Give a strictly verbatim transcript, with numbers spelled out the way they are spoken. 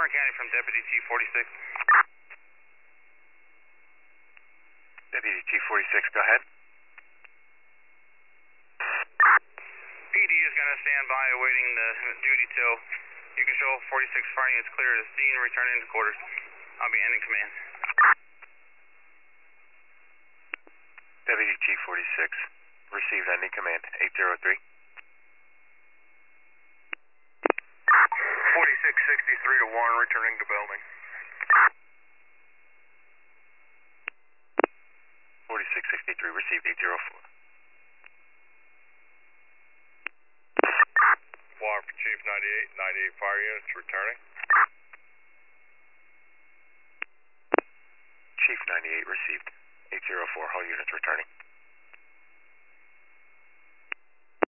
Warren County from Deputy Chief forty-six. Deputy Chief forty-six, go ahead. P D is going to stand by awaiting the duty till you control forty-six fire units clear the scene and return into quarters. I'll be ending command. Deputy Chief forty-six, received ending command, eight zero three. forty-six sixty-three to Warren, returning to building. forty-six sixty-three, received eight zero four. Warren for Chief ninety-eight, ninety-eight fire units returning. Chief ninety-eight, received eight zero four, all units returning.